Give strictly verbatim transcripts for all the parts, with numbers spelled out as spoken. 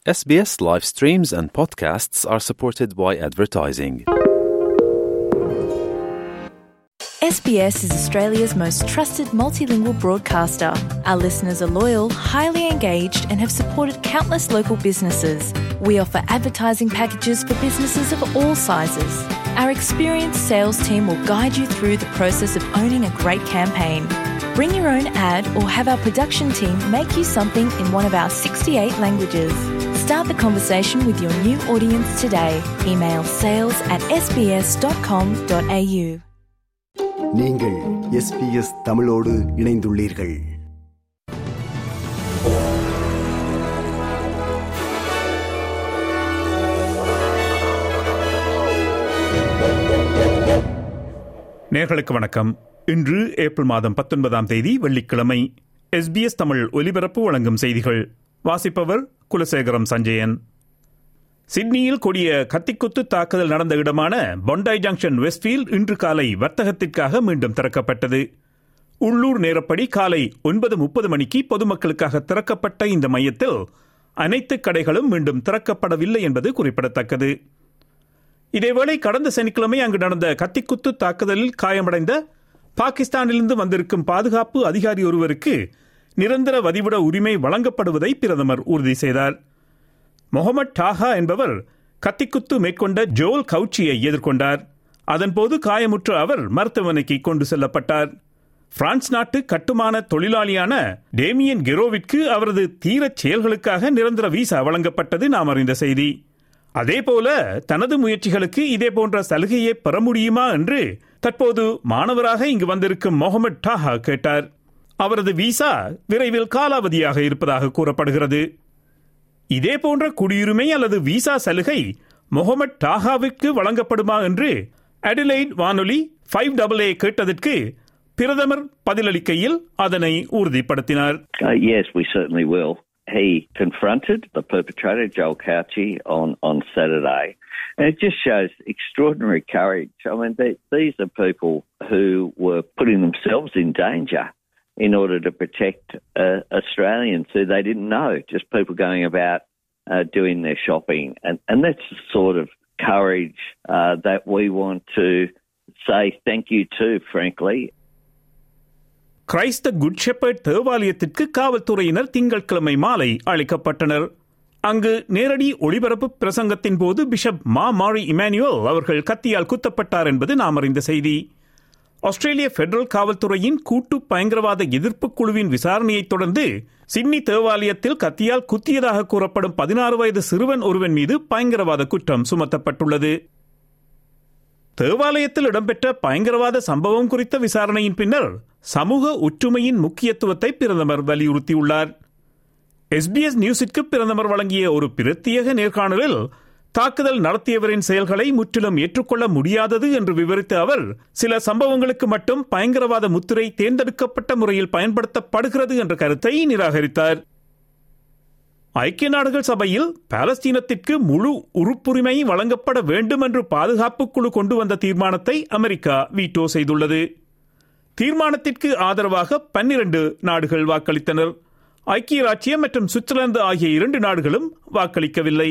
S B S live streams and podcasts are supported by advertising. S B S is Australia's most trusted multilingual broadcaster. Our listeners are loyal, highly engaged, and have supported countless local businesses. We offer advertising packages for businesses of all sizes. Our experienced sales team will guide you through the process of owning a great campaign. Bring your own ad or have our production team make you something in one of our sixty-eight languages. Start the conversation with your new audience today. Email sales at s b s dot com dot a u. நீங்கள் S B S தமிழோடு இணைந்துள்ளீர்கள். நேயர்களுக்கு வணக்கம். இன்று April மாதம் பத்தொன்பதாம் தேதி வெள்ளிக்கிழமை. எஸ் பி எஸ் தமிழ் ஒலிபரப்பு வழங்கும் செய்திகள். வாசிப்பவர் குலசேகரம் சஞ்சயன். சிட்னியில் கொடிய கத்திக்குத்து தாக்குதல் நடந்த இடமான பொண்டாய் ஜங்ஷன் வெஸ்ட்ஃபீல்ட் இன்று காலை வர்த்தகத்திற்காக மீண்டும் திறக்கப்பட்டது. உள்ளூர் நேரப்படி காலை ஒன்பது முப்பது மணிக்கு பொதுமக்களுக்காக திறக்கப்பட்ட இந்த மையத்தில் அனைத்து கடைகளும் மீண்டும் திறக்கப்படவில்லை என்பது குறிப்பிடத்தக்கது. இதேவேளை கடந்த சனிக்கிழமை அங்கு நடந்த கத்திக்குத்து தாக்குதலில் காயமடைந்த பாகிஸ்தானிலிருந்து வந்திருக்கும் பாதுகாப்பு அதிகாரி ஒருவருக்கு நிரந்தர வதிவிட உரிமை வழங்கப்படுவதை பிரதமர் உறுதி செய்தார். முகமது டாஹா என்பவர் கத்திக்குத்து மேற்கொண்ட ஜோல் கவுச்சியை எதிர்கொண்டார். அதன்போது காயமுற்ற அவர் மருத்துவமனைக்கு கொண்டு செல்லப்பட்டார். பிரான்ஸ் நாட்டு கட்டுமான தொழிலாளியான டேமியன் கெரோவிற்கு அவரது தீரச் செயல்களுக்காக நிரந்தர விசா வழங்கப்பட்டது நாம் அறிந்த செய்தி. அதேபோல தனது முயற்சிகளுக்கு இதேபோன்ற சலுகையை பெற முடியுமா என்று தற்போது மாணவராக இங்கு வந்திருக்கும் முகமது டாஹா கேட்டார். அவரது விசா விரைவில் காலாவதியாக இருப்பதாக கூறப்படுகிறது. இதேபோன்ற குடியுரிமை அல்லது விசா சலுகை முகமது டாஹாவிற்கு வழங்கப்படுமா என்று அடிலைட் வானொலி ஃபைவ் டபுள் ஏ கேட்டதற்கு பிரதமர் பதிலளிக்கையில் அதனை உறுதிப்படுத்தினார். Uh, yes, we certainly will. He confronted the perpetrator, Joel Cauchi, on, on Saturday. And it just shows extraordinary courage. I mean, they, these are people who were putting themselves in danger in order to protect uh, Australians who they didn't know, just people going about uh, doing their shopping. And, and that's the sort of courage uh, that we want to say thank you to, frankly. Christ Good Shepherd தேவாலயத்திற்கு காவல்துறையினர் திங்கட்கிழமை மாலை அழைக்கப்பட்டனர். அங்கு நேரடி ஒளிபரப்பு பிரசங்கத்தின் போது bishop மா மாரி இமானுவேல் அவர்கள் கத்தியால் குத்தப்பட்டார் என்பது நாம் அறிந்த செய்தி. ஆஸ்திரேலிய பெடரல் காவல்துறையின் கூட்டு பயங்கரவாத எதிர்ப்பு குழுவின் விசாரணையை தொடர்ந்து சிட்னி தேவாலயத்தில் கத்தியால் குத்தியதாக கூறப்படும் பதினாறு வயது சிறுவன் ஒருவன் மீது பயங்கரவாத குற்றம் சுமத்தப்பட்டுள்ளது. தேவாலயத்தில் இடம்பெற்ற பயங்கரவாத சம்பவம் குறித்த விசாரணையின் பின்னர் சமூக ஒற்றுமையின் முக்கியத்துவத்தை பிரதமர் வலியுறுத்தியுள்ளார். எஸ் பி எஸ் நியூஸிற்கு பிரதமர் வழங்கிய ஒரு பிரத்யேக நேர்காணலில் தாக்குதல் நடத்தியவரின் செயல்களை முற்றிலும் ஏற்றுக்கொள்ள முடியாதது என்று விவரித்த அவர் சில சம்பவங்களுக்கு மட்டும் பயங்கரவாத முத்திரை தேர்ந்தெடுக்கப்பட்ட முறையில் பயன்படுத்தப்படுகிறது என்ற கருத்தை நிராகரித்தார். ஐக்கிய நாடுகள் சபையில் பாலஸ்தீனத்திற்கு முழு உறுப்புரிமை வழங்கப்பட வேண்டும் என்று பாதுகாப்பு குழு கொண்டு வந்த தீர்மானத்தை அமெரிக்கா வீட்டோ செய்துள்ளது. தீர்மானத்திற்கு ஆதரவாக பன்னிரண்டு நாடுகள் வாக்களித்தனர். ஐக்கிய ராச்சியம் மற்றும் சுவிட்சர்லாந்து ஆகிய இரண்டு நாடுகளும் வாக்களிக்கவில்லை.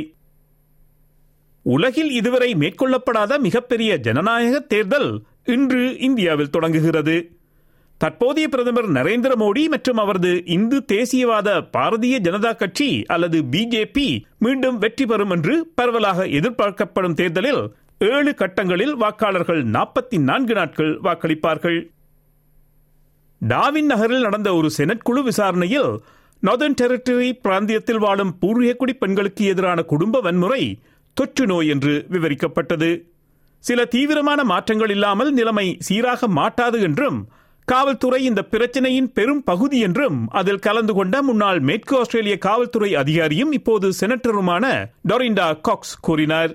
உலகில் இதுவரை மேற்கொள்ளப்படாத மிகப்பெரிய ஜனநாயக தேர்தல் இன்று இந்தியாவில் தொடங்குகிறது. தற்போதைய பிரதமர் நரேந்திர மோடி மற்றும் அவரது இந்து தேசியவாத பாரதிய ஜனதா கட்சி அல்லது பிஜேபி மீண்டும் வெற்றி பெறும் என்று பரவலாக எதிர்பார்க்கப்படும் தேர்தலில் ஏழு கட்டங்களில் வாக்காளர்கள் நாற்பத்தி நான்கு நாட்கள் வாக்களிப்பார்கள். டாவின் நகரில் நடந்த ஒரு செனட் குழு விசாரணையில் நார்தர்ன் டெரிட்டரி பிராந்தியத்தில் வாழும் பூர்வீகக்குடி பெண்களுக்கு எதிரான குடும்ப வன்முறை தொற்று நோய் என்று விவரிக்கப்பட்டது. சில தீவிரமான மாற்றங்கள் இல்லாமல் நிலைமை சீராக மாட்டாது என்றும் காவல்துறை இந்த பிரச்சனையின் பெரும் பகுதி என்றும் அதில் கலந்து கொண்ட முன்னாள் மேற்கு ஆஸ்திரேலிய காவல்துறை அதிகாரியும் இப்போது செனட்டருமான டொரிண்டா காக்ஸ் கூறினார்.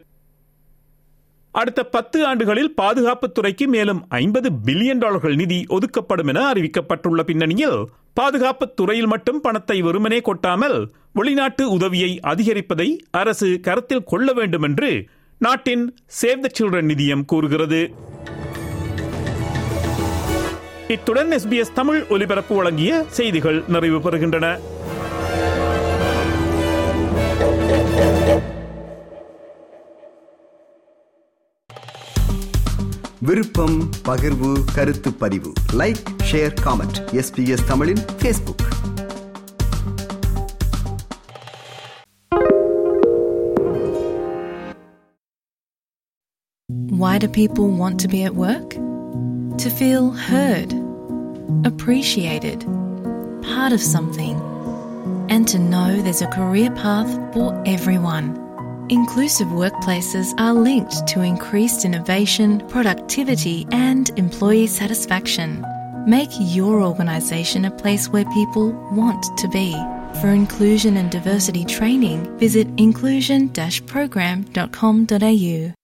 அடுத்த பத்து ஆண்டுகளில் பாதுகாப்புத் துறைக்கு மேலும் ஐம்பது பில்லியன் டாலர்கள் நிதி ஒதுக்கப்படும் என அறிவிக்கப்பட்டுள்ள பின்னணியில் பாதுகாப்புத் துறையில் மட்டும் பணத்தை வெறுமனே கொட்டாமல் வெளிநாட்டு உதவியை அதிகரிப்பதை அரசு கருத்தில் கொள்ள வேண்டும் என்று நாட்டின் சேவ் த சில்ட்ரன் நிதியம் கூறுகிறது. இத்துடன் எஸ் பி எஸ் தமிழ் ஒலிபரப்பு வழங்கிய செய்திகள் நிறைவு பெறுகின்றன. விருப்பம், பகிர்வு, கருத்து பதிவு. Like, share, comment. எஸ்பிஎஸ் தமிழின் Facebook. Why do people want to be at work? To feel heard, appreciated, part of something, and to know there's a career path for everyone. Inclusive workplaces are linked to increased innovation, productivity, and employee satisfaction. Make your organisation a place where people want to be. For inclusion and diversity training, visit inclusion dash program dot com dot a u.